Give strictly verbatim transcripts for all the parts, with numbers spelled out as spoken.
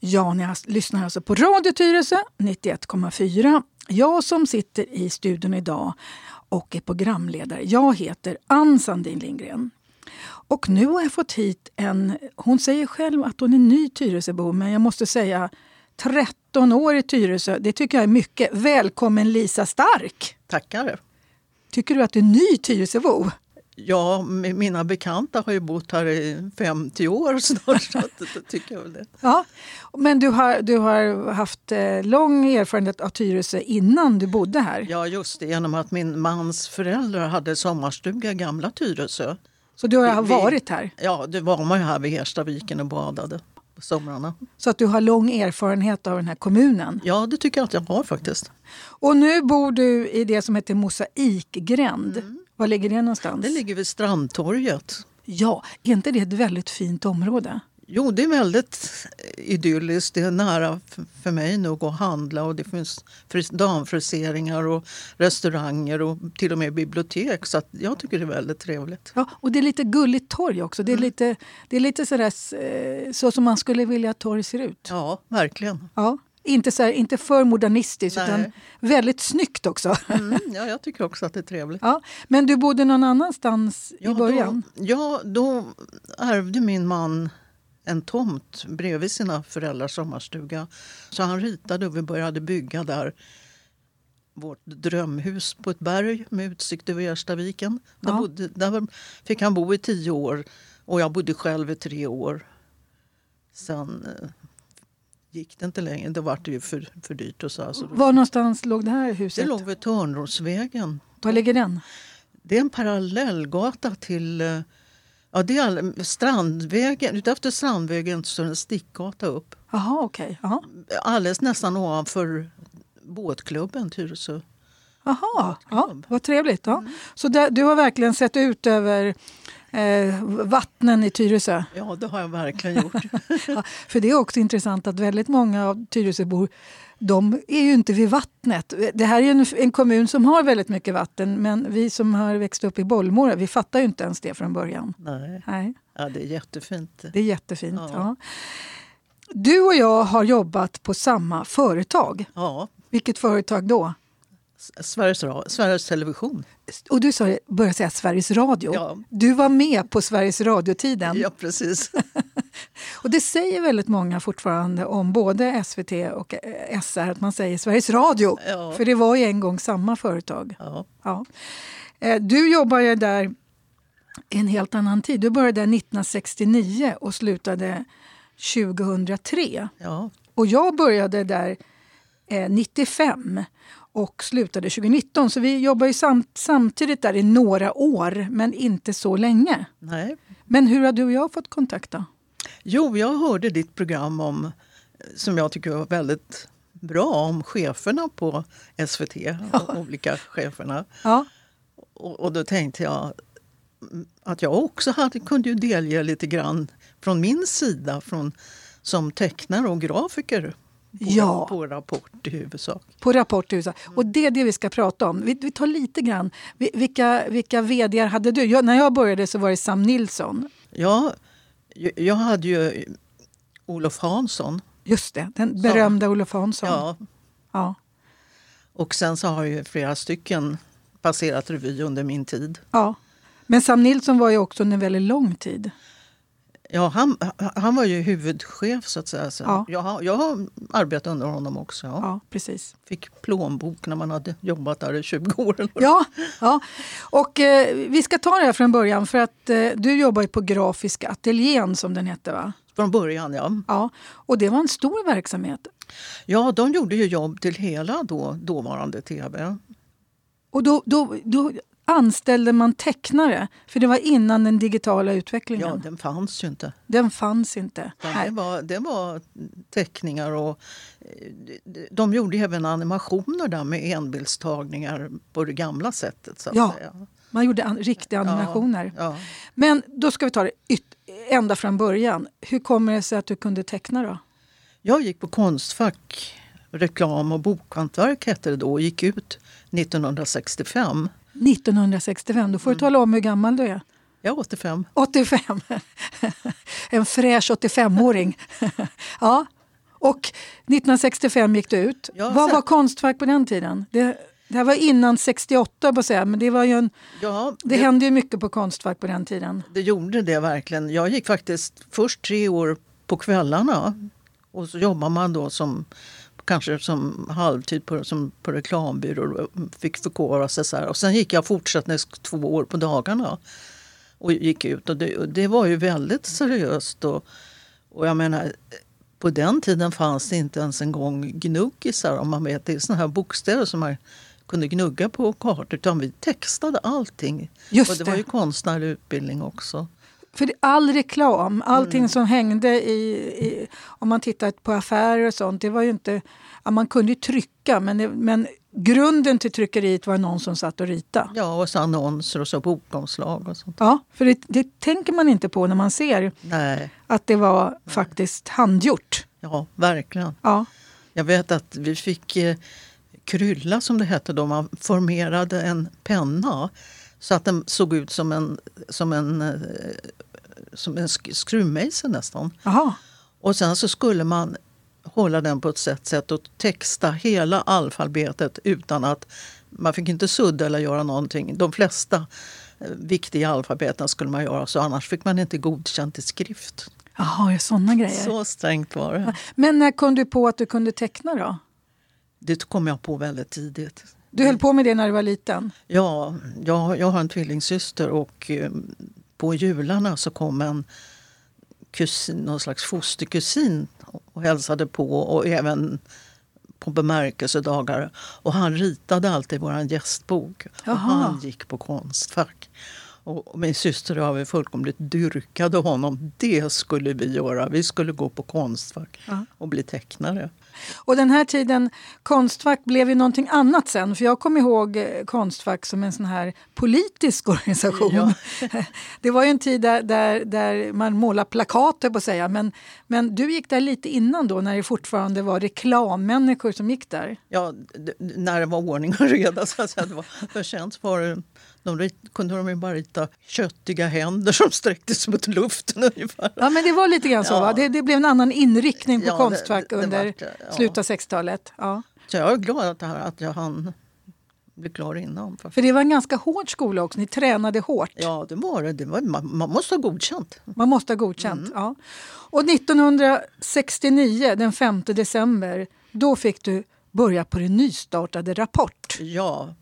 Ja, ni lyssnar alltså på Radio Tyresö nittioett komma fyra. Jag som sitter i studion idag och är programledare, jag heter Ann Sandin Lindgren. Och nu har jag fått hit en, hon säger själv att hon är ny Tyresöbo, men jag måste säga tretton år i Tyresö, det tycker jag är mycket. Välkommen Lisa Stark! Tackar! Tycker du att du är ny Tyresöbo? Ja, mina bekanta har ju bott här i femtio år snart, så det tycker jag väl det. Ja, men du har, du har haft eh, lång erfarenhet av Tyresö innan du bodde här. Ja, just det, genom att min mans föräldrar hade sommarstuga i gamla Tyresö. Så du har vi, varit här? Ja, det var man ju här vid Erstaviken och badade på somrarna. Så att du har lång erfarenhet av den här kommunen? Ja, det tycker jag att jag har faktiskt. Och nu bor du i det som heter Mosaikgränd. Mm. Var ligger det någonstans? Det ligger vid Strandtorget. Ja, är inte det ett väldigt fint område? Jo, det är väldigt idylliskt. Det är nära för mig nog att handla och det finns damfriseringar och restauranger och till och med bibliotek. Så att jag tycker det är väldigt trevligt. Ja, och det är lite gulligt torg också. Det är mm. lite, det är lite sådär, så som man skulle vilja att torg ser ut. Ja, verkligen. Ja. Inte, så här, inte för modernistiskt. Nej. Utan väldigt snyggt också. Mm, ja, jag tycker också att det är trevligt. Ja, men du bodde någon annanstans ja, i början? Då, ja, då ärvde min man en tomt bredvid sina föräldrars sommarstuga. Så han ritade och vi började bygga där vårt drömhus på ett berg med utsikt över Erstaviken. Där, ja. bodde, där fick han bo i tio år och jag bodde själv i tre år. Sen gick det inte längre, det var det ju för, för dyrt. Och så. Alltså, var någonstans låg det här huset? Det låg vid Törnrosvägen. Var ligger den? Det är en parallellgata till... Ja, det är Strandvägen. Utefter Strandvägen så är det en stickgata upp. Jaha, okej. Okay. Alldeles nästan ovanför båtklubben Tyresö. Jaha, ja, vad trevligt. Ja. Mm. Så där, du har verkligen sett ut över eh, vattnen i Tyresö? Ja, det har jag verkligen gjort. Ja, för det är också intressant att väldigt många av Tyresöbor, de är ju inte vid vattnet. Det här är en, en kommun som har väldigt mycket vatten, men vi som har växt upp i Bollmora, vi fattar ju inte ens det från början. Nej, Nej. Ja, det är jättefint. Det är jättefint, ja. ja. Du och jag har jobbat på samma företag. Ja. Vilket företag då? Sveriges, Sveriges Television. Och du sa, började säga Sveriges Radio. Ja. Du var med på Sveriges Radio-tiden. Ja, precis. Och det säger väldigt många fortfarande om både S V T och S R att man säger Sveriges Radio. Ja. För det var ju en gång samma företag. Ja. Ja. Du jobbade där en helt annan tid. Du började där nittonhundrasextionio och slutade tjugohundratre. Ja. Och jag började där eh, nittiofem och slutade tjugonitton. Så vi jobbar ju samt, samtidigt där i några år, men inte så länge. Nej. Men hur har du och jag fått kontakt då? Jo, jag hörde ditt program om, som jag tycker var väldigt bra, om cheferna på S V T. Ja. Olika cheferna. Ja. Och, och då tänkte jag att jag också hade, kunde ju delge lite grann från min sida, från, som tecknare och grafiker. På, ja. på Rapport i huvudsak. På Rapport i huvudsak. Mm. Och det är det vi ska prata om. Vi, vi tar lite grann. Vi, vilka, vilka vd:ar hade du? Jag, när jag började så var det Sam Nilsson. Ja, jag hade ju Olof Hansson. Just det, den berömda så. Olof Hansson. Ja. ja. Och sen så har ju flera stycken passerat revy under min tid. Ja, men Sam Nilsson var ju också en väldigt lång tid. Ja, han, han var ju huvudchef så att säga. Så ja. jag, jag har arbetat under honom också. Ja. ja, precis. Fick plånbok när man hade jobbat där i tjugo år. Ja, ja. Och eh, vi ska ta det här från början för att eh, du jobbar ju på Grafiska ateljén som den hette, va? Från början, ja. Ja, och det var en stor verksamhet. Ja, de gjorde ju jobb till hela då, dåvarande tv. Och då... då, då anställde man tecknare? För det var innan den digitala utvecklingen. Ja, den fanns ju inte. Den fanns inte. Nej. Det, var, det var teckningar och de gjorde även animationer där med enbildstagningar på det gamla sättet. Så att ja, säga. Man gjorde an- riktiga animationer. Ja, ja. Men då ska vi ta det yt- ända från början. Hur kommer det sig att du kunde teckna då? Jag gick på Konstfack, reklam och bokhantverk hette det då och gick ut nittonhundrasextiofem. nittonhundrasextiofem, då får du mm. tala om hur gammal du är. Jag är åttiofem. åttiofem. En fräsch åttiofemåring. Ja. Och nittonhundrasextiofem gick det ut. Ja, Vad sen... var Konstfack på den tiden? Det, det här var innan sextioåtta, på att säga, men det, var ju en, ja, det, det hände ju mycket på Konstfack på den tiden. Det gjorde det verkligen. Jag gick faktiskt först tre år på kvällarna och så jobbar man då som kanske som halvtid på, som på reklambyrå och fick förkovra sig så här. Och sen gick jag fortsättningsvis två år på dagarna och gick ut. Och det, och det var ju väldigt seriöst. Och, och jag menar, på den tiden fanns det inte ens en gång gnuggisar, om man vet. Det är såna här bokstäver som man kunde gnugga på kartor. Utan vi textade allting. Just och det, det var ju konstnärlig utbildning också. För det, all reklam, allting Mm. som hängde i, i, om man tittar på affärer och sånt, det var ju inte, ja, man kunde ju trycka, men, det, men grunden till tryckeriet var någon som satt och ritade. Ja, och så annonser och så bokomslag och sånt. Ja, för det, det tänker man inte på när man ser Nej. att det var Nej. faktiskt handgjort. Ja, verkligen. Ja. Jag vet att vi fick eh, krylla, som det hette då. Man formerade en penna så att den såg ut som en, som en, eh, som en sk- skruvmejsel nästan. Aha. Och sen så skulle man hålla den på ett sätt, sätt och texta hela alfabetet utan att man fick inte sudda eller göra någonting. De flesta eh, viktiga alfabeten skulle man göra, så annars fick man inte godkänt i skrift. Jaha, sådana grejer. Så strängt var det. Men när kom du på att du kunde teckna då? Det kom jag på väldigt tidigt. Du höll på med det när du var liten? Ja, jag, jag har en tvillingsyster och eh, på jularna så kom en kusin, någon slags fosterkusin och hälsade på, och även på bemärkelsedagar. Och han ritade alltid vår gästbok. Och han gick på Konstfack. Och min syster och jag var fullkomligt dyrkade honom. Det skulle vi göra. Vi skulle gå på Konstfack ja. och bli tecknare. Och den här tiden, Konstfack blev ju någonting annat sen. För jag kommer ihåg Konstfack som en sån här politisk organisation. Ja. Det var ju en tid där, där, där man målade plakater, på att säga. Men, men du gick där lite innan då, när det fortfarande var reklammänniskor som gick där. Ja, d- när det var ordning och reda, så att säga. Det var för sent var det, de rit, kunde de ju bara rita köttiga händer som sträcktes mot luften ungefär. Ja, men det var lite grann så, ja. va? Det, det blev en annan inriktning på ja, Konstfack det, det, under det var, ja. slutet av sextiotalet. Ja. Så jag är glad att, det här, att jag hann bli klar innan. För det var en ganska hård skola också, ni tränade hårt. Ja, det var det. det var, man, man måste ha godkänt. Man måste ha godkänt, mm. ja. Och nittonhundrasextionio, den femte december, då fick du börja på det nystartade Rapport. Ja.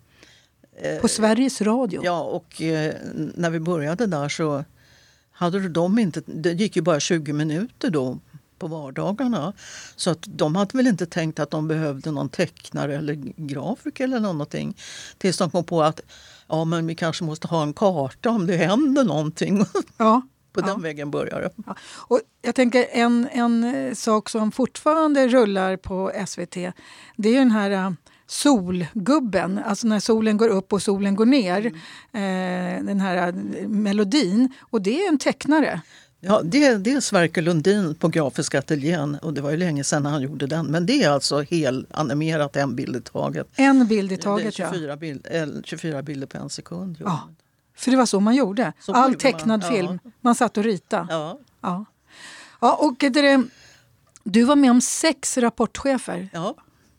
På Sveriges Radio. Ja, och eh, när vi började där så hade de inte, det gick ju bara tjugo minuter då på vardagarna. Så att de hade väl inte tänkt att de behövde någon tecknare eller grafiker eller någonting. Tills de kom på att ja, men vi kanske måste ha en karta om det händer någonting. Ja. På den ja. vägen börjar det. Ja. Och jag tänker en, en sak som fortfarande rullar på S V T, det är ju den här uh, solgubben, alltså när solen går upp och solen går ner, mm. eh, den här uh, melodin, och det är en tecknare. Ja, det, det är Sverker Lundin på Grafiska ateljén, och det var ju länge sedan han gjorde den. Men det är alltså helt animerat, en bild i taget. En bild i taget, det är tjugofyra ja. Bild, eller tjugofyra bilder på en sekund. Ja, för det var så man gjorde. Så All man, tecknad ja. film. Man satt och ritade. Ja. Ja. Ja, och det, du var med om sex rapportchefer. Ja.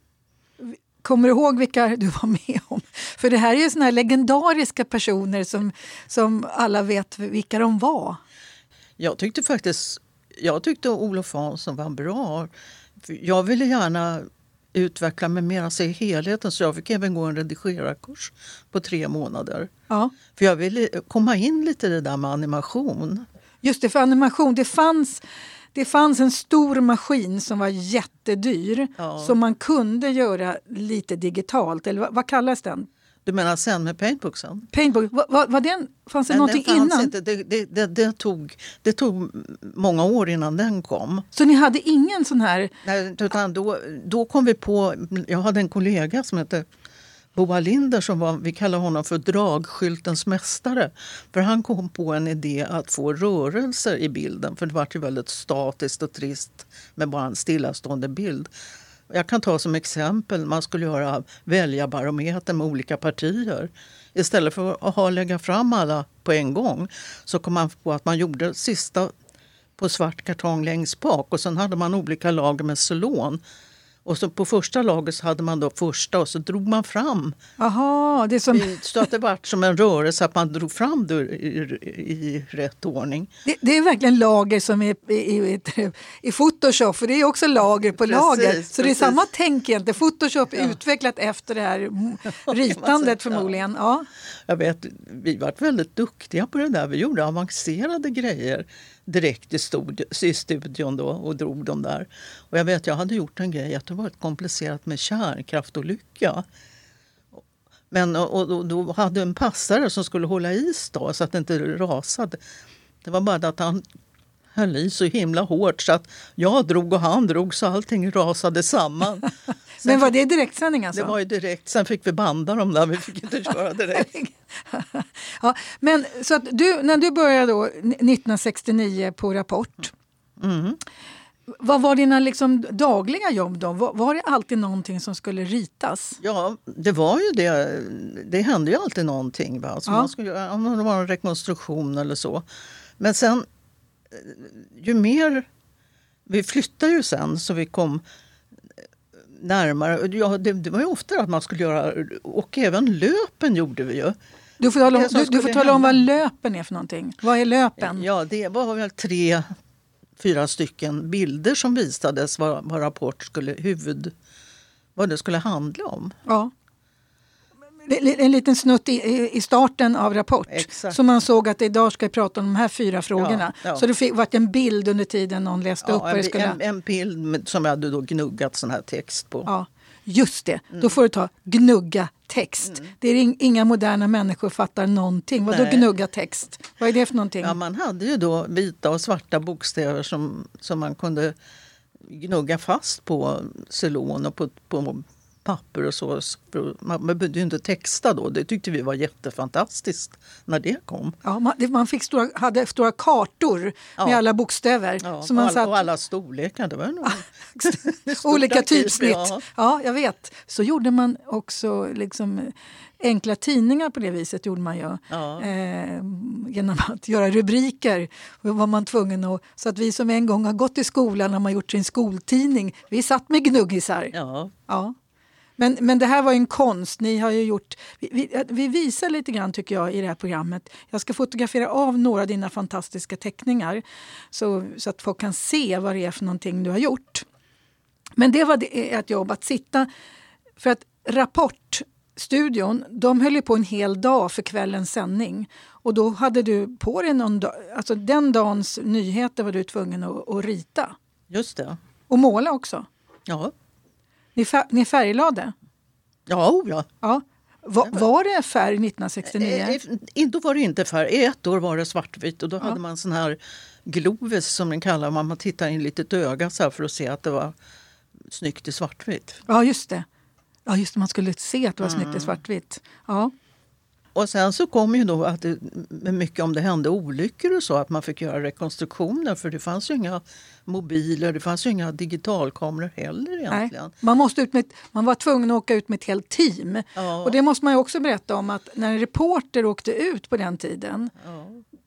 Kommer du ihåg vilka du var med om? För det här är ju såna här legendariska personer som, som alla vet vilka de var. Jag tyckte faktiskt, jag tyckte Olof Hansson var bra. Jag ville gärna utveckla mig mer, se helheten, så jag fick även gå en redigerarkurs på tre månader. Ja. För jag ville komma in lite i det där med animation. Just det, för animation, det fanns, det fanns en stor maskin som var jättedyr, ja. Som man kunde göra lite digitalt, eller vad, vad kallas den? Du menar sen med Paintbooksen? Paintbook, var, var, var den, fanns det Nej, någonting den fanns innan? Inte. Det, det, det, det, tog, det tog många år innan den kom. Så ni hade ingen sån här? Nej, utan då, då kom vi på, jag hade en kollega som hette Boa Linder, som var, vi kallar honom för dragskyltens mästare. För han kom på en idé att få rörelser i bilden, för det var ju väldigt statiskt och trist med bara en stillastående bild. Jag kan ta som exempel, man skulle göra väljarbarometer med olika partier. Istället för att ha lägga fram alla på en gång, så kom man på att man gjorde sista, på svart kartong längst bak. Och sen hade man olika lager med celon. Och så på första laget så hade man då första och så drog man fram. Aha, det är som... Så att det var som en rörelse att man drog fram det i, i, i rätt ordning. Det, det är verkligen lager som är i, i, i Photoshop, för det är också lager på precis, lager. Så precis. Det är samma tänk egentligen. Photoshop är ja. utvecklat efter det här ritandet förmodligen. Ja. Jag vet, vi var väldigt duktiga på det där. Vi gjorde avancerade grejer direkt i, stod, i studion då och drog dem där. Och jag vet, jag hade gjort en grej att det var komplicerat med kärnkraftolycka. Men och, och, då hade en passare som skulle hålla is då så att det inte rasade. Det var bara att han höll i så himla hårt så att jag drog och han drog så allting rasade samman. Men var det direktsändning alltså? Det var ju direkt. Sen fick vi banda dem där. Vi fick inte köra direkt. Ja, men så att du, när du började då nittonhundrasextionio på Rapport. Mm. Vad var dina liksom dagliga jobb då? Var, var det alltid någonting som skulle ritas? Ja, det var ju det. Det hände ju alltid någonting. Va? Så ja. man skulle, om det var en rekonstruktion eller så. Men sen, ju mer... Vi flyttade ju sen så vi kom närmare. Ja, det, det var ju ofta att man skulle göra... Och även löpen gjorde vi ju. Du får tala om, du, du får tala om vad löpen är för någonting. Vad är löpen? Ja, det var väl tre... fyra stycken bilder som visades vad, vad Rapport skulle huvud vad det skulle handla om. Ja. En liten snutt i, i starten av Rapport. Exakt. Så man såg att idag ska jag prata om de här fyra frågorna. Ja, ja. Så det fick varit en bild under tiden någon läste ja, upp. En, det skulle... en, en bild som jag hade då gnuggat sån här text på. Ja, just det. Mm. Då får du ta gnugga text. Mm. Det är in, inga moderna människor fattar någonting. Vad då gnugga text? Vad är det för någonting? Ja, man hade ju då vita och svarta bokstäver som, som man kunde gnugga fast på celon och på, på papper och så. Man behövde ju inte texta då. Det tyckte vi var jättefantastiskt när det kom. Ja, man, man fick stora, hade stora kartor ja. med alla bokstäver. Ja, som man och, all, satt... och alla storlekar. Det var nog olika typsnitt. Ja. ja, jag vet. Så gjorde man också liksom enkla tidningar på det viset gjorde man ju. Ja. Eh, genom att göra rubriker var man tvungen att... Så att vi som en gång har gått i skolan när man gjort sin skoltidning, vi satt med gnuggisar. Ja. Ja. Men, men det här var ju en konst. Ni har ju gjort... Vi, vi, vi visar lite grann tycker jag i det här programmet. Jag ska fotografera av några av dina fantastiska teckningar. Så, så att folk kan se vad det är för någonting du har gjort. Men det var det, ett jobb att sitta... För att Rapportstudion, de höll ju på en hel dag för kvällens sändning. Och då hade du på dig någon dag... Alltså den dagens nyheter var du tvungen att, att rita. Just det. Och måla också. Ja. Ni, fär, ni färglade? Ja, oh ja. ja. Va, var det färg nittonhundrasextionio? Eh, då var det inte färg. Ett år var det svartvitt och då ja. hade man sån här glovis som den kallar man. Man tittar in lite ett öga så här för att se att det var snyggt i svartvitt. Ja, just det. Ja, just det. Man skulle se att det var mm. snyggt i svartvitt. Ja. Och sen så kom ju då att det, mycket om det hände olyckor och så att man fick göra rekonstruktioner för det fanns ju inga mobiler, det fanns ju inga digitalkameror heller egentligen. Nej, man, måste ut med, man var tvungen att åka ut med ett helt team. Ja. Och det måste man ju också berätta om att när en reporter åkte ut på den tiden, ja.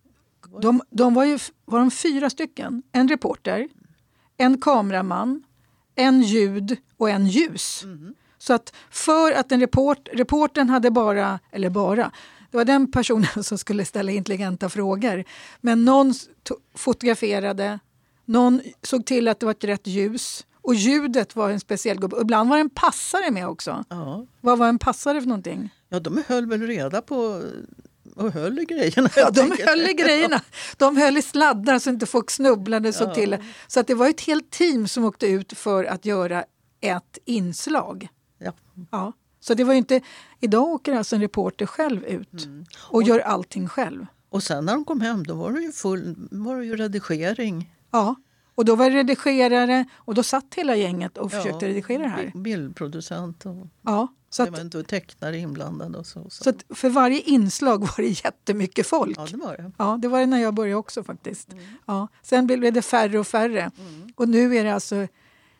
de, de var ju var de fyra stycken. En reporter, en kameraman, en ljud och en ljus. Mm. Så att för att en report, reportern hade bara, eller bara, det var den personen som skulle ställa intelligenta frågor. Men någon to- fotograferade, någon såg till att det var ett rätt ljus. Och ljudet var en speciell gubbe. Ibland var det en passare med också. Ja. Vad var en passare för någonting? Ja, de höll väl reda på och höll i grejerna. Ja, de höll i grejerna. De höll i sladdar så inte folk snubblade. Så, ja. till. Så att det var ett helt team som åkte ut för att göra ett inslag. Ja. Ja. Så det var ju inte... Idag åker alltså en reporter själv ut mm. och, och gör allting själv. Och sen när de kom hem då var det ju full var det ju redigering. Ja, och då var det redigerare och då satt hela gänget och försökte ja, redigera det här. Bildproducent och ja, så det att, var inte tecknare inblandade och så. Så, så att för varje inslag var det jättemycket folk. Ja, det var det. Ja, det var det när jag började också faktiskt. Mm. Ja, sen blev det färre och färre. Mm. Och nu är det alltså eh,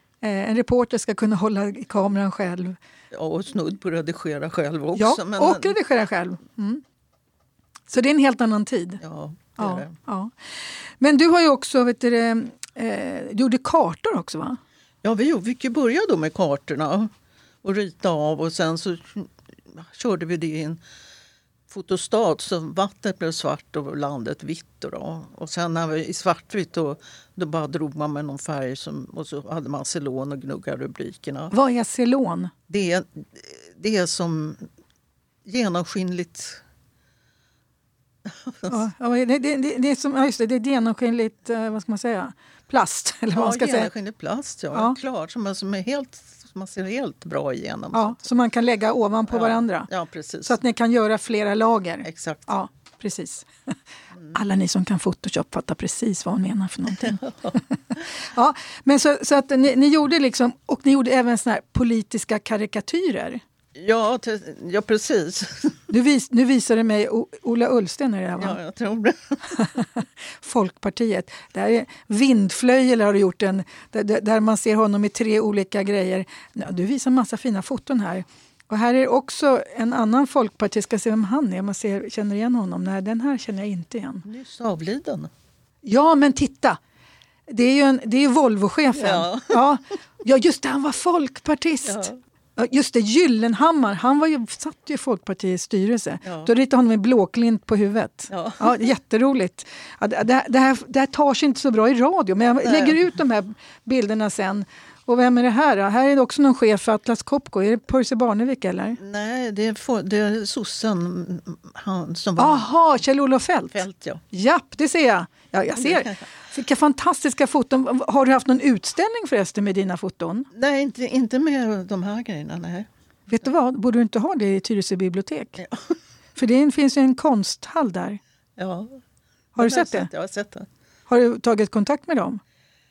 en reporter ska kunna hålla i kameran själv. Ja, och snudd på redigera själv också. Ja, men, och redigera själv. Mm. Så det är en helt annan tid. Ja. det är ja, det. ja. Men du har ju också, vet du, eh, du gjorde kartor också, va? Ja, vi fick ju börja då med kartorna och rita av och sen så körde vi det i en fotostat så vattnet blev svart och landet vitt. Då. Och sen när vi i svartvitt då, då bara drog man med någon färg som, och så hade man celon och gnuggade rubrikerna. Vad är celon? Det är, det är som genomskinligt. Ja, det, det, det, det är som, ja, just det, det är genomskinligt, vad ska man säga, plast. Eller vad Ja, man ska genomskinligt säga. plast, ja. Ja. Klart, som, som är helt, som man ser helt bra igenom. Ja, som man kan lägga ovanpå ja. varandra. Ja, precis. Så att ni kan göra flera lager. Exakt. Ja, precis. Alla ni som kan Photoshop fattar precis vad hon menar för någonting. Ja, men så, så att ni, ni gjorde liksom, och ni gjorde även såna här politiska karikatyrer. Ja, te, ja precis. Du vis, nu visade mig o, Ola Ullsten är det här, va? Ja, jag tror det. Folkpartiet. Det här är Vindflöjel har du gjort en, där, där man ser honom i tre olika grejer. Ja, du visar massa fina foton här. Och här är också en annan folkpartist, ska se vem han är. Man ser, känner igen honom. Nej, den här känner jag inte igen. Nyss avliden. Ja, men titta. Det är ju, en, det är ju Volvo-chefen. Ja. Ja. Ja, just det, han var folkpartist. Ja. Ja, just det, Gyllenhammar, han var ju, satt ju i Folkpartiets styrelse. Ja. Då ritade han med blåklint på huvudet. Ja. Ja, jätteroligt. Ja, det, det, här, det här tar sig inte så bra i radio, men jag Nej. lägger ut de här bilderna sen. Och vem är det här då? Här är det också någon chef för Atlas Copco. Är det Percy Barnevik eller? Nej, det är, for, det är sossen han som var... Aha, Kjell-Olof Feldt. Fält, ja. Japp, det ser jag. Ja, jag ser. Vilka fantastiska foton. Har du haft någon utställning förresten med dina foton? Nej, inte, inte med de här grejerna, nej. Vet du vad? Borde du inte ha det i Tyresö bibliotek? Ja. För det finns ju en konsthall där. Ja. Har du Den sett det? Jag har sett det. Har du tagit kontakt med dem?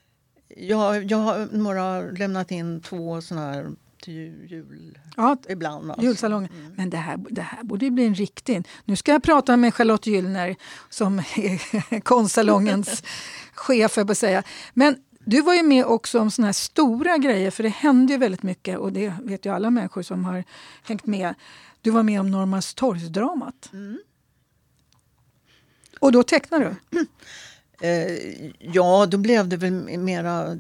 Jag, jag har några lämnat in två sådana här till jul Ja, ibland. Alltså. julsalongen. Mm. Men det här, det här borde ju bli en riktig. Nu ska jag prata med Charlotte Gyllner som är konstsalongens chef, jag på säga. Men du var ju med också om såna här stora grejer, för det hände ju väldigt mycket och det vet ju alla människor som har hängt med. Du var med om Norrmalmstorgsdramat. Mm. Och då tecknade du? Eh, ja, då blev det väl mera...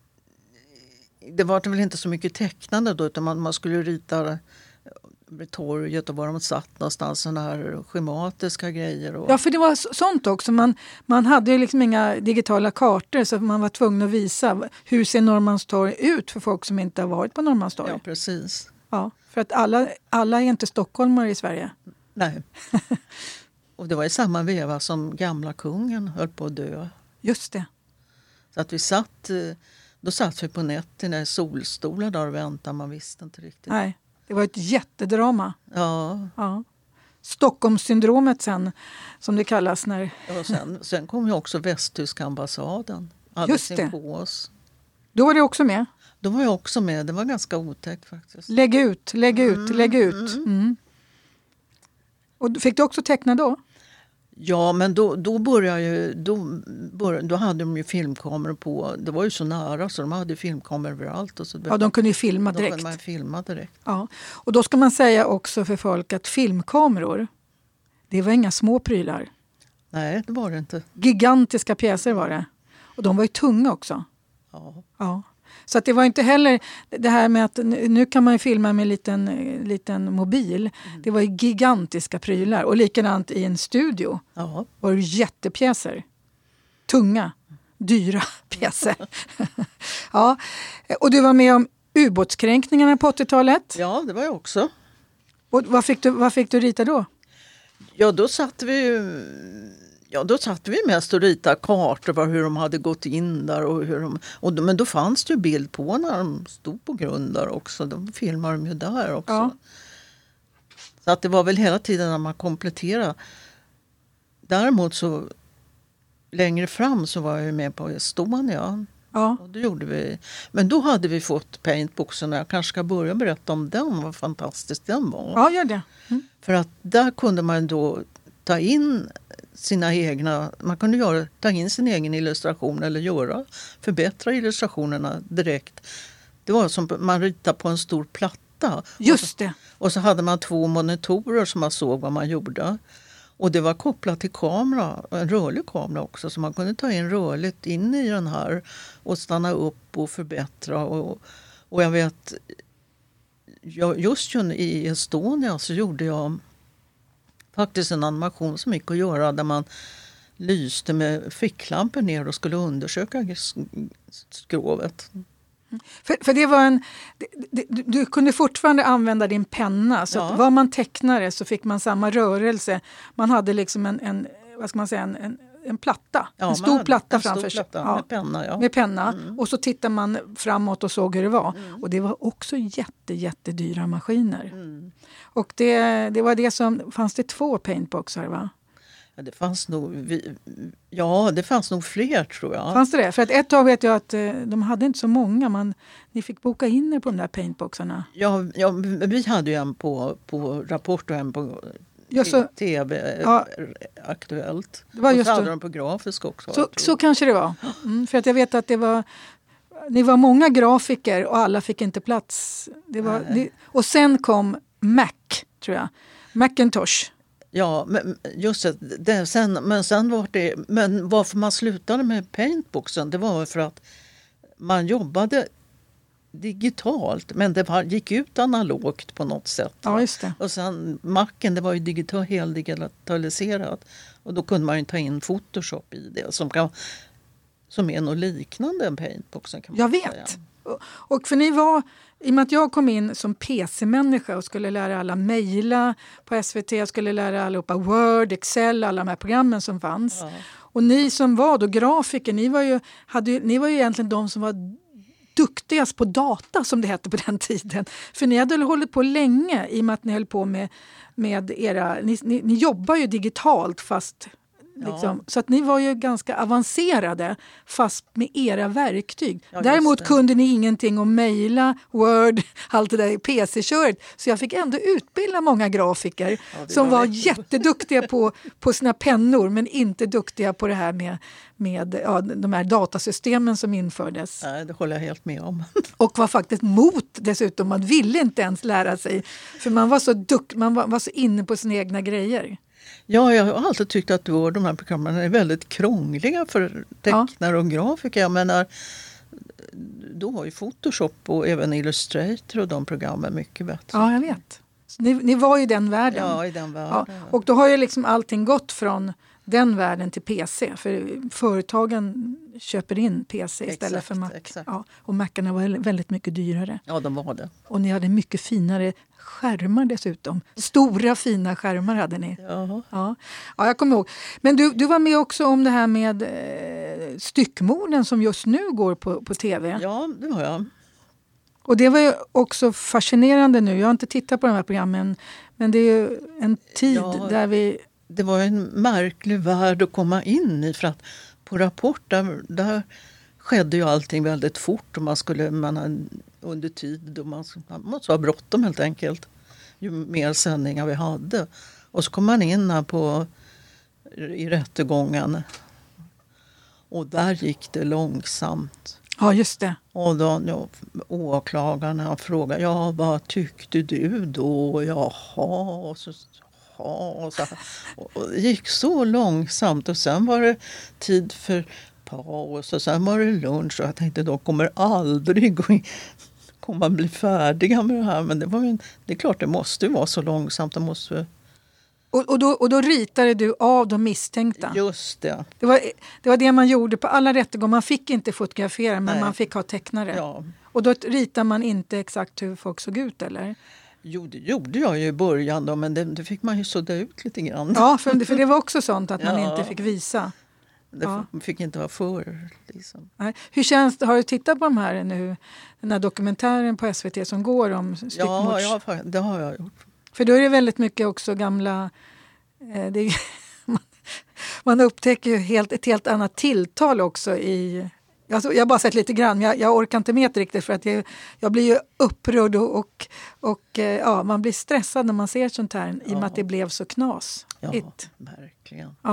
Det var väl inte så mycket tecknande då, utan man, man skulle rita torget och var de satt någonstans, sådana här schematiska grejer. Och... Ja, för det var sånt också. Man, man hade ju liksom inga digitala kartor, så man var tvungen att visa hur ser Norrmalmstorg ut för folk som inte har varit på Norrmalmstorg. Ja, precis. Ja, för att alla, alla är inte stockholmare i Sverige. Nej. Och det var i samma veva som gamla kungen höll på att dö. Just det. Så att vi satt, då satt vi på nätterna i solstolar där och väntade, man visste inte riktigt. Nej, det var ett jättedrama. Ja. Ja. Stockholmssyndromet sen, som det kallas. När... Och sen, sen kom ju också västtyska ambassaden. Just det. På oss. Då var du också med? Då var jag också med, det var ganska otäckt faktiskt. Lägg ut, lägg ut, Mm, lägg ut. mm. Mm. Och fick du också teckna då? Ja, men då, då började ju, då, började, då hade de ju filmkameror på, det var ju så nära så de hade filmkameror överallt. Och så Ja, de kunde ju filma direkt. Då kunde man filma direkt. Ja. Och då ska man säga också för folk att filmkameror, det var inga små prylar. Nej, det var det inte. Gigantiska pjäser var det. Och de var ju tunga också. Ja. Ja. Så att det var inte heller det här med att nu kan man ju filma med en liten, liten mobil. Mm. Det var ju gigantiska prylar. Och likadant i en studio Ja. var det jättepjäser. Tunga, dyra pjäser. Ja. Och du var med om ubåtskränkningarna på åttiotalet. Ja, det var jag också. Och vad fick du, vad fick du rita då? Ja, då satt vi Ja, då satt vi mest och ritade kartor var hur de hade gått in där. Och hur de, och, men då fanns det ju bild på när de stod på grund där också. De filmade de ju där också. Ja. Så att det var väl hela tiden när man kompletterade. Däremot så längre fram så var jag med på Estonia. Ja. Och det gjorde vi. Men då hade vi fått paintboxen. Jag kanske ska börja berätta om den. Vad fantastiskt den var. Ja, gör det. Mm. För att där kunde man då ta in sina egna, man kunde göra, ta in sin egen illustration eller göra, förbättra illustrationerna direkt. Det var som man ritade på en stor platta. Just det. Och så, och så hade man två monitorer som man såg vad man gjorde. Och det var kopplat till kamera, en rörlig kamera också. Så man kunde ta in rörligt in i den här och stanna upp och förbättra. Och, och jag vet, jag, just i Estonia så gjorde jag faktiskt en animation som gick att göra där man lyste med ficklampor ner och skulle undersöka skrovet. För, för det var en, det, det, du kunde fortfarande använda din penna, så ja. att var man tecknare så fick man samma rörelse. Man hade liksom en, en vad ska man säga, en, en, en platta, ja, en stor platta en framför sig. Ja, med penna. Ja. Med penna. Mm. Och så tittar man framåt och såg hur det var. Mm. Och det var också jätte, jättedyra maskiner. Mm. Och det, det var det som, fanns det två paintboxar va? Ja, det fanns nog, vi, ja, det fanns nog fler tror jag. Fanns det det? För att ett tag vet jag att eh, de hade inte så många. Man, ni fick boka in er på de där paintboxarna. Ja, ja vi hade ju en på, på Rapport och en på ja, så, tv ja, Aktuellt. Det var och just så hade det. de på Grafisk också. Så, så kanske det var. Mm, för att jag vet att det var... Ni var många grafiker och alla fick inte plats. Det var, det, och sen kom Mac, tror jag. Macintosh. Ja, men just det, det sen, men sen var det, men varför man slutade med paintboxen, det var för att man jobbade digitalt, men det var, gick ut analogt på något sätt. Ja, just det. Och sen Macen, det var ju digital, helt digitaliserat och då kunde man ju ta in Photoshop i det som kan, som är något liknande en paintboxen kan man Jag säga. vet. Och för ni var, i och med att jag kom in som P C-människa och skulle lära alla mejla på S V T, jag skulle lära allihopa Word, Excel, alla de här programmen som fanns. Ja. Och ni som var då grafiker, ni var ju, hade ju, ni var ju egentligen de som var duktigast på data som det hette på den tiden. För ni hade hållit på länge i och med att ni höll på med, med era, ni, ni, ni jobbar ju digitalt fast... Liksom. Ja. Så att ni var ju ganska avancerade fast med era verktyg. Ja, däremot kunde ni ingenting om mejla, Word, allt det där P C-köret. Så jag fick ändå utbilda många grafiker ja, som var, var jätteduktiga på, på sina pennor men inte duktiga på det här med, med ja, de här datasystemen som infördes. Nej, det håller jag helt med om. Och var faktiskt mot dessutom. Man ville inte ens lära sig. För man var så, duck, man var, var så inne på sina egna grejer. Ja, jag har alltid tyckt att då, de här programmen är väldigt krångliga för tecknare ja. och grafiker. Jag menar, då har ju Photoshop och även Illustrator och de programmen mycket bättre. Ja, jag vet. Ni, ni var i den världen. Ja, i den världen. Ja, och då har ju liksom allting gått från den världen till P C. För företagen köper in P C istället exakt, för Mac. Exakt. Ja, och Macarna var väldigt mycket dyrare. Ja, de var det. Och ni hade mycket finare skärmar dessutom. Stora fina skärmar hade ni. Ja, ja. ja jag kommer ihåg. Men du, du var med också om det här med eh, styckmorden som just nu går på, på tv. Ja, det var jag. Och det var ju också fascinerande nu. Jag har inte tittat på de här programmen. Men det är ju en tid ja, där vi... Det var en märklig värld att komma in i. För att på Rapport där, där skedde ju allting väldigt fort. Och man skulle, man, under tid då man, man måste ha bråttom helt enkelt. Ju mer sändningar vi hade. Och så kom man in här på, i rättegången. Och där gick det långsamt. Ja, just det. Och då ja, åklagarna frågade, ja vad tyckte du då? Jaha, och så, jaha, och så här. Och det gick så långsamt och sen var det tid för paus och sen var det lunch och jag tänkte de kommer aldrig gå in, kommer bli färdiga med det här. Men det, var ju, det är klart det måste ju vara så långsamt. Det måste... och, och, då, och då ritade du av de misstänkta? Just det. Det var, det var det man gjorde på alla rättegångar. Man fick inte fotografera men Nej. man fick ha tecknare. Ja. Och då ritar man inte exakt hur folk såg ut eller? Jo, det gjorde jag ju i början då, men det, det fick man ju sudda ut lite grann. Ja, för, för det var också sånt att man Ja. inte fick visa. Det Ja. fick inte vara för. Liksom. Nej. Hur känns det? Har du tittat på de här nu? Den här dokumentären på S V T som går om styckmords... Ja, ja, det har jag gjort. För då är det väldigt mycket också gamla... Eh, det är, man, man upptäcker ju helt, ett helt annat tilltal också i... Alltså, jag har bara sett lite grann, jag, jag orkar inte med riktigt för att jag, jag blir ju upprörd och, och, och eh, ja, man blir stressad när man ser sånt här i och med Ja. att det blev så knas. Ja, It. verkligen. Ja.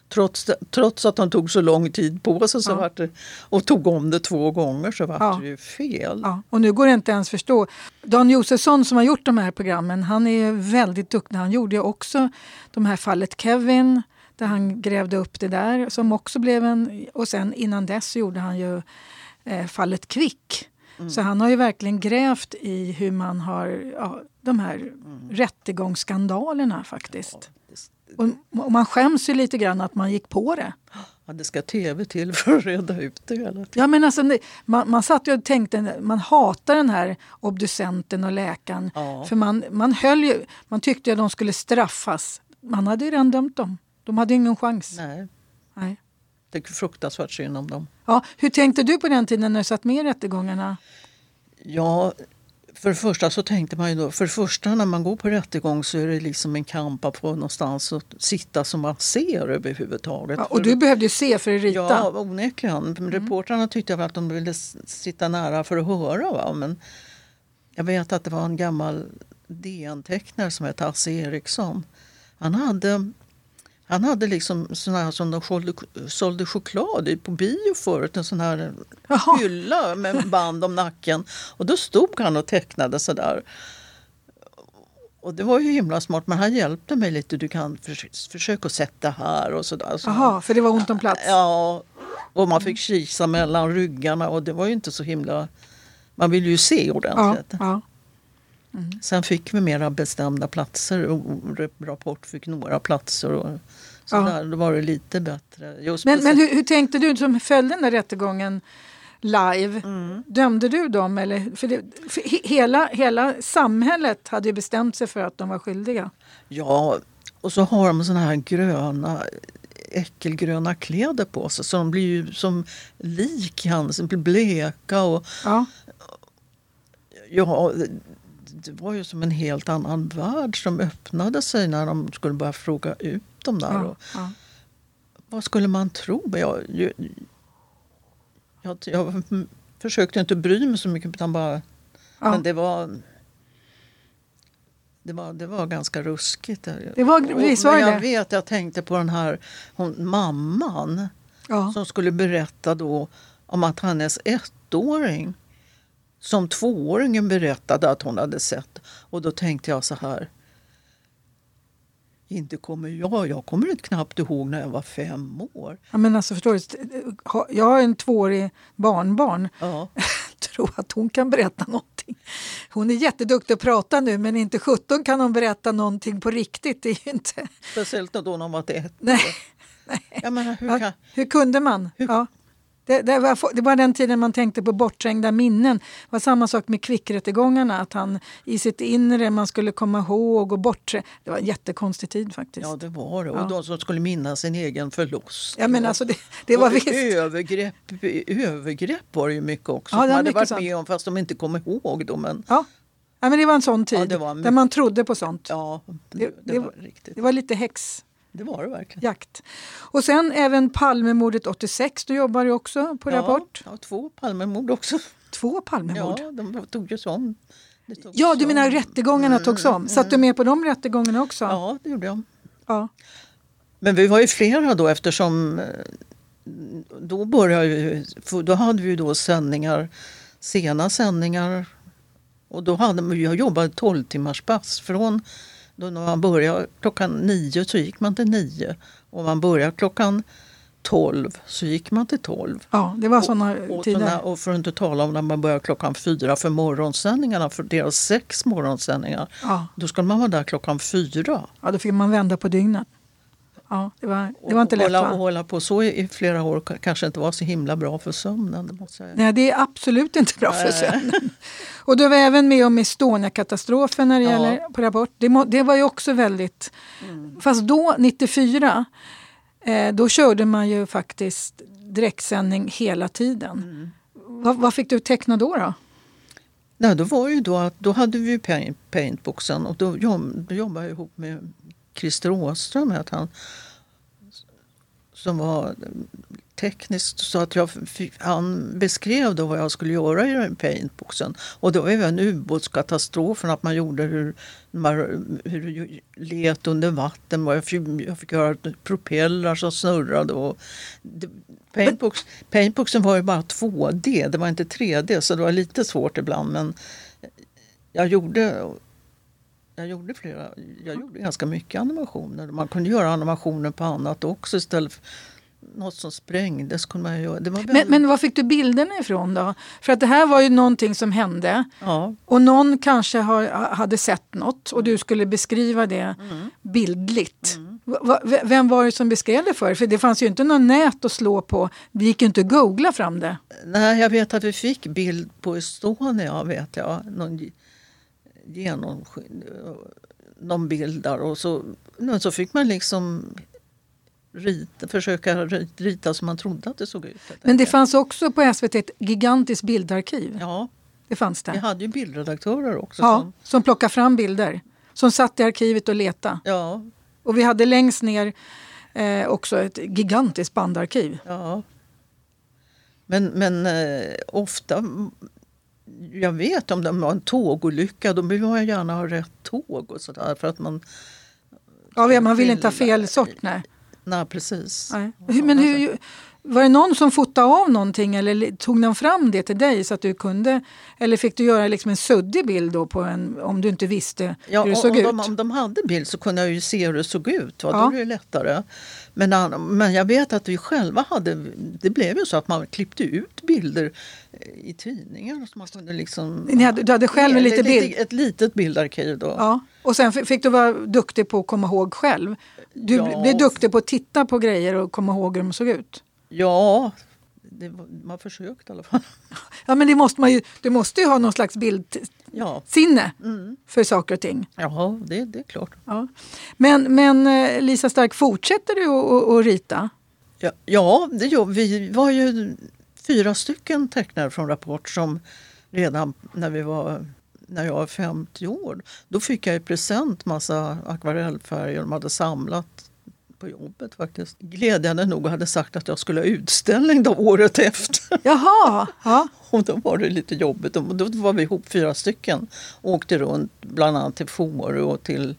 Trots, trots att han tog så lång tid på sig så Ja. vart det, och tog om det två gånger så var Ja. det ju fel. Ja, och nu går det inte ens förstå. Dan Josefsson som har gjort de här programmen, han är väldigt duktig. Han gjorde ju också de här fallet Kevin, där han grävde upp det där, som också blev en... Och sen innan dess gjorde han ju eh, fallet Kvick. Mm. Så han har ju verkligen grävt i hur man har... Ja, de här mm. rättegångsskandalerna faktiskt. Ja, det, det. Och, och man skäms ju lite grann att man gick på det. Ja, det ska tv till för att reda ut det hela tiden. Ja, men alltså, man, man satt ju och tänkte, man hatar den här obducenten och läkaren. Ja. För man, man höll ju, man tyckte att de skulle straffas. Man hade ju redan dömt dem. De hade ingen chans. Nej. Nej. Det är fruktansvärt synd om dem. Ja, hur tänkte du på den tiden när du satt med i rättegångarna? Ja, för det första så tänkte man ju då, för det första när man går på rättegång så är det liksom en kamp att få någonstans att sitta som man ser överhuvudtaget. Ja, och du behövde ju se för att rita. Ja, onekligen. Mm. Reportrarna tyckte väl att de ville sitta nära för att höra. Va? Men jag vet att det var en gammal D N-tecknare som hette Hasse Eriksson. Han hade... Han hade liksom såna här som de sålde, sålde choklad i på bio förut. En sån här Jaha. hylla med band om nacken. Och då stod han och tecknade sådär. Och det var ju himla smart. Men han hjälpte mig lite. Du kan försöka, försöka sätta här och sådär. Så Jaha, för det var ont om plats. Ja, och man fick kisa mellan ryggarna. Och det var ju inte så himla... Man ville ju se ordentligt. Ja, ja. Mm. Sen fick vi mera bestämda platser och Rapport fick några platser och så ja. Där, då var det lite bättre. Just men men hur, hur tänkte du som följde den där rättegången live? Mm. Dömde du dem? Eller, för det, för hela, hela samhället hade ju bestämt sig för att de var skyldiga. Ja, och så har de såna här gröna äckelgröna kläder på sig så de blir ju som lik hans, blir bleka och ja. Ja, det var ju som en helt annan värld som öppnade sig när de skulle börja fråga ut dem där. Ja, och ja. Vad skulle man tro? Jag, jag, jag, jag försökte inte bry mig så mycket utan bara... Ja. Men det var, det var... Det var ganska ruskigt. Det var, visst var det. Jag vet, jag tänkte på den här hon, mamman ja. Som skulle berätta då om att hennes ettåring som tvååringen berättade att hon hade sett. Och då tänkte jag så här. Inte kommer jag. Jag kommer inte knappt ihåg när jag var fem år. Ja, men alltså förstår du. Jag har en tvåårig barnbarn. Ja. Tror att hon kan berätta någonting. Hon är jätteduktig att prata nu. Men inte sjutton kan hon berätta någonting på riktigt. Det är ju inte... Speciellt då hon var ett. Nej. Nej. Jag menar, hur, ja, kan... hur kunde man? Hur... Ja. Det, det, var, det var den tiden man tänkte på bortträngda minnen. Det var samma sak med Kvickrättegångarna. Att han i sitt inre man skulle komma ihåg och bortträ... Det var en jättekonstig tid faktiskt. Ja, det var det. Och ja. de som skulle minnas sin egen förlust. Ja, men alltså det, det var visst... övergrepp, övergrepp var det ju mycket också. Ja, det man hade varit sant. med om fast de inte kom ihåg dem. Men... Ja. ja, men det var en sån tid ja, mycket... där man trodde på sånt. Ja, det, det, det, det var riktigt. Det var lite häx. Det var det verkligen. Jakt. Och sen även Palmemordet åttiosex, du jobbar ju också på ja, Rapport. Ja, två Palmemord också. Två Palmemord? Ja, de tog ju om. Ja, du menar rättegångarna mm, togs om. Mm, Satt du med på de rättegångarna också? Ja, det gjorde jag. Ja. Men vi var ju flera då eftersom då började vi, då hade vi ju då sändningar, sena sändningar. Och då hade vi, jag jobbade tolv timmars pass från då när man började klockan nio så gick man till nio. Och man började klockan tolv så gick man till tolv. Ja, det var sådana och, och tider. Såna, och för att inte tala om när man började klockan fyra för morgonsändningarna, för deras sex morgonsändningar. Ja. Då skulle man vara där klockan fyra. Ja, då fick man vända på dygnet. Ja, det var, det var inte och lätt hålla, va? Och hålla på så i, i flera år kanske inte var så himla bra för sömnen. Det måste jag säga. Nej, det är absolut inte bra för sömnen. Och du var även med om Estonia-katastrofen när det ja. gäller på Rapport. Det, må, det var ju också väldigt... Mm. Fast då, nittiofyra, eh, då körde man ju faktiskt direktsändning hela tiden. Mm. Va, vad fick du teckna då då? Nej, då var ju då att då hade vi ju paint, paintboxen och då, jobb, då jobbade jag ihop med Christer Åström. Att han, som var tekniskt, så att jag fick, han beskrev då vad jag skulle göra i den paintboxen. Och då var även ubåtskatastrofen, att man gjorde hur man hur let under vatten. Jag fick, jag fick göra propellrar som snurrade. Och det, paintbox, paintboxen var ju bara två D, det var inte tre D, så det var lite svårt ibland. Men jag gjorde... Jag gjorde flera, jag gjorde ganska mycket animationer. Man kunde göra animationer på annat också istället för något som sprängdes kunde man göra. Det var väldigt... men, men var fick du bilderna ifrån då? För att det här var ju någonting som hände. Ja. Och någon kanske har, hade sett något och du skulle beskriva det Mm. bildligt. Mm. Va, vem var det som beskrev det för? För det fanns ju inte någon nät att slå på. Det gick inte att googla fram det. Nej, jag vet att vi fick bild på Estonia, vet jag. Någon genomskin, någon bild där. Och så, så fick man liksom rita, försöka rita som man trodde att det såg ut. Men det fanns också på S V T ett gigantiskt bildarkiv. Ja, det fanns det. Vi hade ju bildredaktörer också. Ja, som, som plockade fram bilder. Som satt i arkivet och letade. Ja. Och vi hade längst ner eh, också ett gigantiskt bandarkiv. Ja. Men, men eh, ofta... Jag vet om det var en tågolycka, då vill man gärna ha rätt tåg och sådär. För att man... Ja, man vill inte ha fel sort, nej. Nej, precis. Nej. Men hur, var det någon som fotade av någonting eller tog den fram det till dig så att du kunde, eller fick du göra liksom en suddig bild då på en, om du inte visste ja, hur det såg om ut? De, om de hade bild så kunde jag ju se hur det såg ut, va? Ja. Då är det lättare. Men, men jag vet att vi själva hade, det blev ju så att man klippte ut bilder i tidningar. Så man kunde liksom, Ni hade, du hade själv en liten bild? Ett litet bildarkiv då. Ja. Och sen fick du vara duktig på att komma ihåg själv? Du ja. blev duktig på att titta på grejer och komma ihåg hur de såg ut? Ja, det var, man försökte i alla fall. Ja, men det måste man ju, du måste ju ha någon slags bildsinne ja. mm. för saker och ting. Ja, det, det är klart. Ja. Men, men Lisa Stark, fortsätter du att, att rita? Ja, ja, det gör vi. var ju fyra stycken tecknare från Rapport som redan när vi var när jag var femtio år, då fick jag i present massa akvarellfärger de hade samlat på jobbet faktiskt. Glädjande nog hade sagt att jag skulle ha utställning då året efter. Jaha, ja. Och då var det lite jobbigt. Och då var vi ihop fyra stycken och åkte runt bland annat till Fårö och till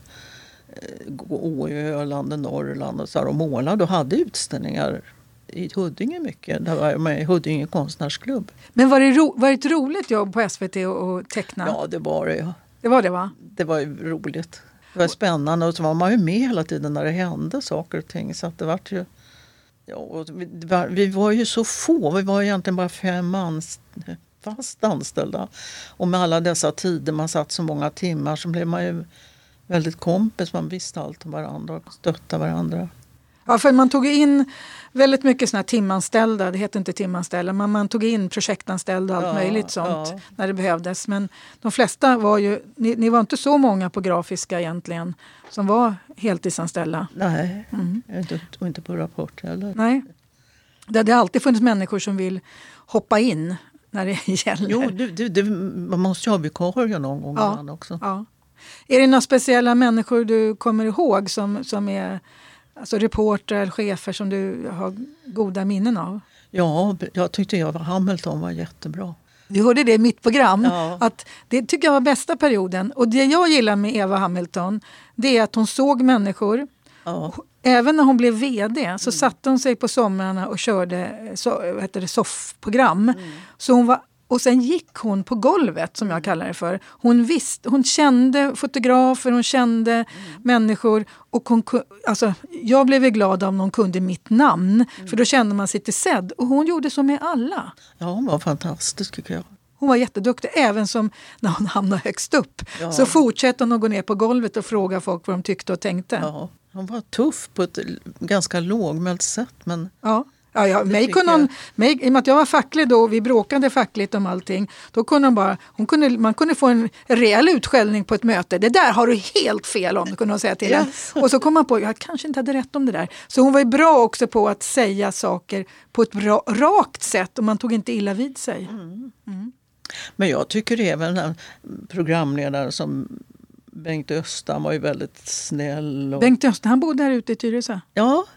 Åö, Öland, Norrland och så här, och målade och hade utställningar i Huddinge mycket. Där var jag med i Huddinge konstnärsklubb. Men var det, ro, var det ett roligt jobb på S V T att teckna? Ja, det var det. Ja. Det var det, va? Det var ju roligt. Det var spännande och så var man ju med hela tiden när det hände saker och ting. Så att det var ju... Ja, och vi, var, vi var ju så få. Vi var egentligen bara fem anst, fast anställda. Och med alla dessa tider, man satt så många timmar, så blev man ju väldigt kompis. Man visste allt om varandra och stöttade varandra. Ja, för man tog in väldigt mycket såna här timanställda, det heter inte timanställda, men man tog in projektanställda och allt ja, möjligt sånt ja. när det behövdes. Men de flesta var ju, ni, ni var inte så många på Grafiska egentligen som var heltidsanställda. Nej, mm. och inte på Rapport heller. Nej, det hade alltid funnits människor som vill hoppa in när det gäller. Jo, det, det, det, man måste ju ha vikarier någon gång ja, ibland också. Ja. Är det några speciella människor du kommer ihåg som, som är... Alltså reporter eller chefer som du har goda minnen av? Ja, jag tyckte Eva Hamilton var jättebra. Du hörde det i mitt program. Ja. Att det tycker jag var bästa perioden. Och det jag gillar med Eva Hamilton, det är att hon såg människor. Ja. Även när hon blev vd så mm. satte hon sig på somrarna och körde så, vad heter det, soffprogram. Mm. Så hon var... Och sen gick hon på golvet, som jag kallar det för. Hon visste, hon kände fotografer, hon kände mm. människor. Och hon, alltså, jag blev glad om någon kunde mitt namn. Mm. För då kände man sig till sedd. Och hon gjorde så med alla. Ja, hon var fantastisk tycker jag. Hon var jätteduktig, även som när hon hamnade högst upp. Ja. Så fortsatte hon att gå ner på golvet och fråga folk vad de tyckte och tänkte. Ja, hon var tuff på ett ganska lågmält sätt. Men... Ja. Ja, ja, mig kunde hon, mig, i och med att jag var facklig då och vi bråkade fackligt om allting, då kunde hon bara, hon kunde, man kunde få en rejäl utskällning på ett möte. Det där har du helt fel om, kunde hon säga till yes. en. Och så kom man på, jag kanske inte hade rätt om det där. Så hon var ju bra också på att säga saker på ett bra, rakt sätt och man tog inte illa vid sig. Mm. Mm. Men jag tycker även en programledare som Bengt Östam var ju väldigt snäll. Och... Bengt Östam, han bodde här ute i Tyresö. Ja.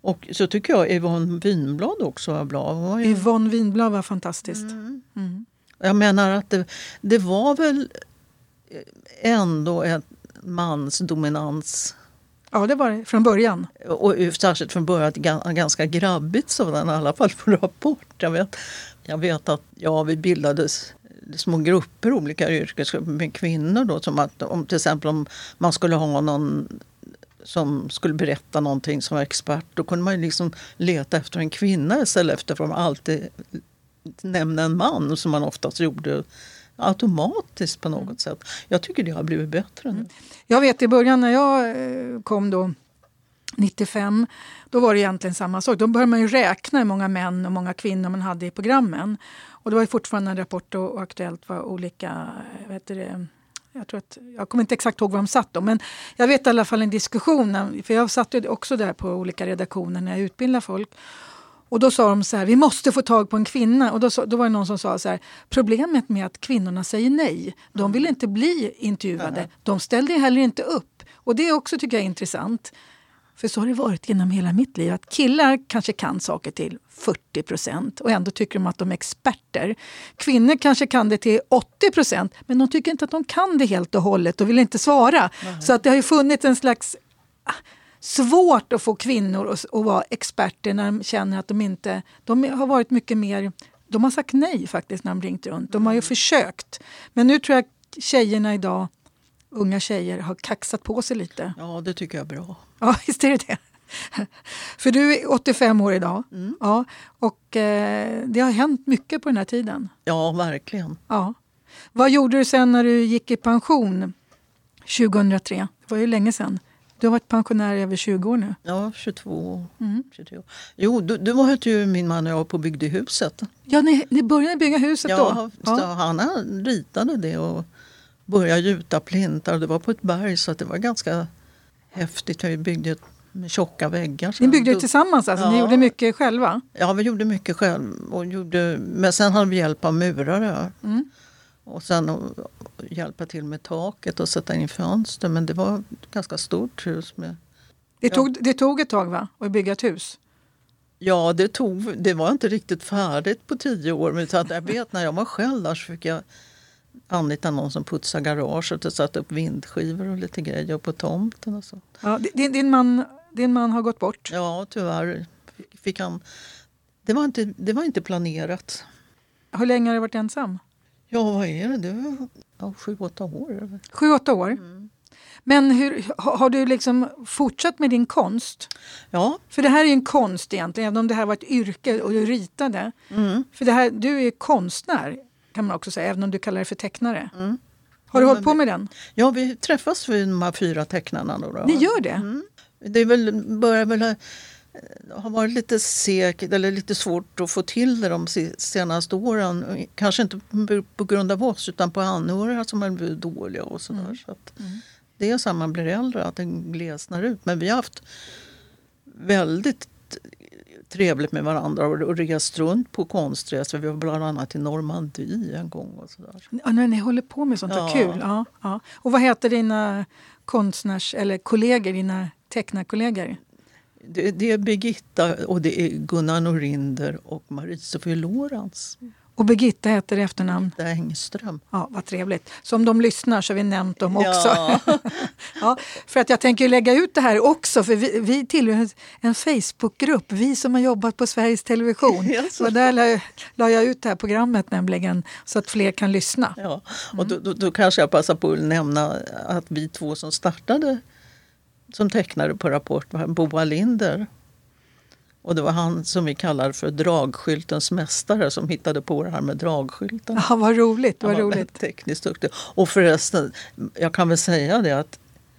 Och så tycker jag Yvonne Winblad också var bra. Var ju... Yvonne Winblad var fantastiskt. Mm. Mm. Jag menar att det, det var väl ändå en mansdominans. Ja, det var det från början. Och särskilt från början ganska grabbigt sådan, i alla fall på Rapport. Jag vet, jag vet att ja, vi bildades små grupper, olika yrkesgrupper med kvinnor. Då, som att, om, till exempel om man skulle ha någon som skulle berätta någonting som var expert, då kunde man ju liksom leta efter en kvinna istället efter för att man alltid nämna en man som man oftast gjorde automatiskt på något sätt. Jag tycker det har blivit bättre nu. Jag vet i början när jag kom då nittiofem, då var det egentligen samma sak. Då började man ju räkna hur många män och många kvinnor man hade i programmen. Och det var ju fortfarande en Rapport och Aktuellt var olika, vet du, jag tror att, jag kommer inte exakt ihåg var de satt då, men jag vet i alla fall en diskussion, för jag satt ju också där på olika redaktioner när jag utbildade folk. Och då sa de så här, vi måste få tag på en kvinna. Och då, då var det någon som sa så här, problemet med att kvinnorna säger nej. De vill inte bli intervjuade. Mm. De ställde heller inte upp. Och det också tycker jag är intressant. För så har det varit genom hela mitt liv. Att killar kanske kan saker till fyrtio procent. Och ändå tycker de att de är experter. Kvinnor kanske kan det till åttio procent. Men de tycker inte att de kan det helt och hållet. Och vill inte svara. Mm. Så att det har ju funnits en slags... svårt att få kvinnor att, att vara experter när de känner att de inte... De har varit mycket mer... De har sagt nej faktiskt när de ringt runt. De har ju försökt. Men nu tror jag att tjejerna idag, unga tjejer, har kaxat på sig lite. Ja, det tycker jag är bra. Ja, visst är det det. För du är åttiofem år idag. Mm. Ja, och eh, det har hänt mycket på den här tiden. Ja, verkligen. Ja. Vad gjorde du sen när du gick i pension tjugohundratre? Det var ju länge sedan. Du har varit pensionär i över tjugo år nu. Ja, tjugotvå. Mm. tjugotre år. Jo, du, du var ju min man och jag på byggde huset. Ja, ni, ni började bygga huset ja, då? Ja, han ritade det och började gjuta plintar. Det var på ett berg så att det var ganska häftigt. Vi byggde med tjocka väggar. Ni byggde ju tillsammans, alltså. Ja. Ni gjorde mycket själva? Ja, vi gjorde mycket själv. Och gjorde, men sen hade vi hjälp av murare. Mm. Och sen hjälpa till med taket och sätta in fönster. Men det var ett ganska stort hus. Med, det, tog, ja. det tog ett tag va? Att bygga ett hus? Ja, det, tog, det var inte riktigt färdigt på tio år. Men så att jag vet när jag var själv där så fick jag anlita någon som putsade garaget och satte upp vindskivor och lite grejer på tomten. Och så. Ja, din, din, man, din man har gått bort? Ja, tyvärr fick, fick han... Det var, inte, det var inte planerat. Hur länge har du varit ensam? Ja, vad är det? Det var ja, sju, åtta år. Sju, åtta år? Mm. Men hur, har du liksom fortsatt med din konst? Ja. För det här är ju en konst egentligen, även om det här var ett yrke och du ritade. Mm. För det här, du är konstnär kan man också säga, även om du kallar det för tecknare. Mm. Har du ja, hållit på med den? Ja, vi träffas vid de här fyra tecknarna. Då, då. Ni gör det? Mm. Det är väl, börjar väl har varit lite segt eller lite svårt att få till det de senaste åren. Kanske inte på grund av oss utan på anhöriga som har blivit dåliga och sådär. Mm. Så att mm. det är så att man blir äldre att den glesnar ut. Men vi har haft väldigt trevligt med varandra och rest runt på konstresor. Vi var bland annat i Normandie en gång och sådär. Ja, när ni håller på med sånt, ja. Kul. Ja, ja. Och vad heter dina konstnärs eller kollegor, dina tecknarkollegor? Det, det är Birgitta och det är Gunnar Norinder och Marie-Sofie Lorentz. Och Birgitta heter det efternamn? Birgitta Engström. Ja, vad trevligt. Så om de lyssnar så har vi nämnt dem också. Ja. Ja, för att jag tänker lägga ut det här också. För vi, vi tillhör en Facebookgrupp. Vi som har jobbat på Sveriges Television. Yes. Så där la, la jag ut det här programmet nämligen. Så att fler kan lyssna. Ja, och då, då, då kanske jag passar på att nämna att vi två som startade som tecknade på Rapport var Boa Linder. Och det var han som vi kallar för dragskyltens mästare som hittade på det här med dragskylten. Ja, vad roligt. Vad han var roligt. Tekniskt duktig. Och förresten, jag kan väl säga det att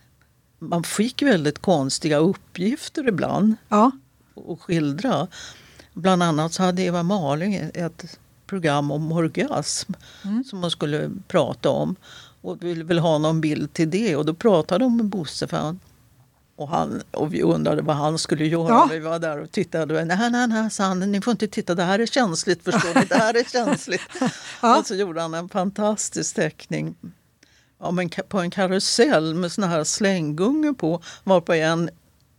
man fick väldigt konstiga uppgifter ibland. Ja. Och skildra. Bland annat så hade Eva Marling ett program om orgasm mm. som man skulle prata om. Och ville väl ha någon bild till det. Och då pratade de med Bosse för han. Och, han, och vi undrade vad han skulle göra. Ja. Vi var där och tittade. Nej, nej, nej, sa han, ni får inte titta. Det här är känsligt, förstår ni? Det här är känsligt. Ja. Och så gjorde han en fantastisk teckning. Ja, men på en karusell med såna här slänggungor på. Var på en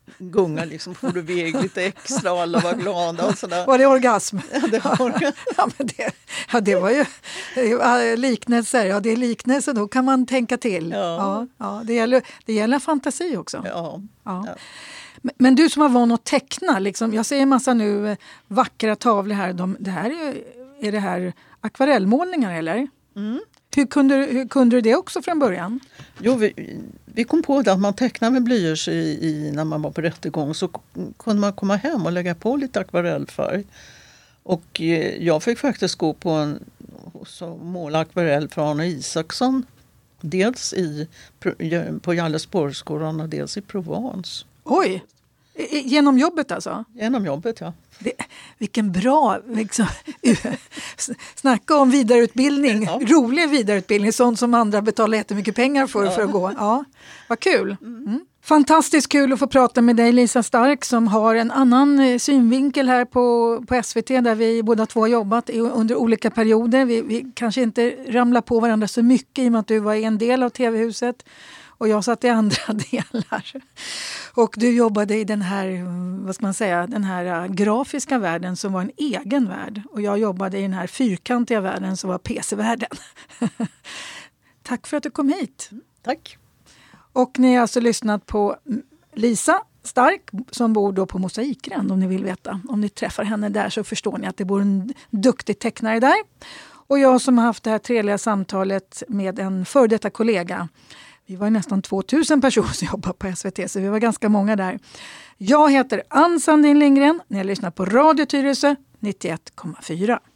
gunga liksom, får du iväg lite extra och alla var glada och sådär. Var det orgasm? Ja, det var ja, men det, ja, det var ju ja, liknelser. Ja, det är liknelser, då kan man tänka till. Ja. Ja, ja, det, gäller, det gäller fantasi också. Ja. Ja. Ja. Men, men du som har van att teckna, liksom, jag ser en massa nu eh, vackra tavlor här. De, det här är, är det här akvarellmålningar eller? Mm. Hur kunde, hur kunde du det också från början? Jo, vi, vi kom på det att man tecknar med blyerts i, i, när man var på rättegång, så kunde man komma hem och lägga på lite akvarellfärg. Och eh, jag fick faktiskt gå på en så måla akvarell för Arne Isaksson. Dels i, på Jalleborgsskolan och dels i Provence. Oj! I, genom jobbet alltså? Genom jobbet, ja. Det, vilken bra, liksom, snacka om vidareutbildning, Ja. rolig vidareutbildning, sånt som andra betalar jättemycket pengar för, Ja. för att gå. Ja, vad kul. Mm. Fantastiskt kul att få prata med dig, Lisa Stark, som har en annan eh, synvinkel här på, på S V T, där vi båda två har jobbat i, under olika perioder. Vi, vi kanske inte ramlar på varandra så mycket i och med att du var en del av tv-huset. Och jag satt i andra delar. Och du jobbade i den här, vad ska man säga, den här grafiska världen som var en egen värld. Och jag jobbade i den här fyrkantiga världen som var P C-världen. Tack för att du kom hit. Tack. Och ni har alltså lyssnat på Lisa Stark som bor då på Mosaikgränd, om ni vill veta. Om ni träffar henne där så förstår ni att det bor en duktig tecknare där. Och jag som har haft det här trevliga samtalet med en före detta kollega. Vi var nästan tvåtusen personer som jobbar på S V T, så vi var ganska många där. Jag heter Ann Sandin Lindgren. Ni har lyssnat på Radio Tyresö nittioett komma fyra.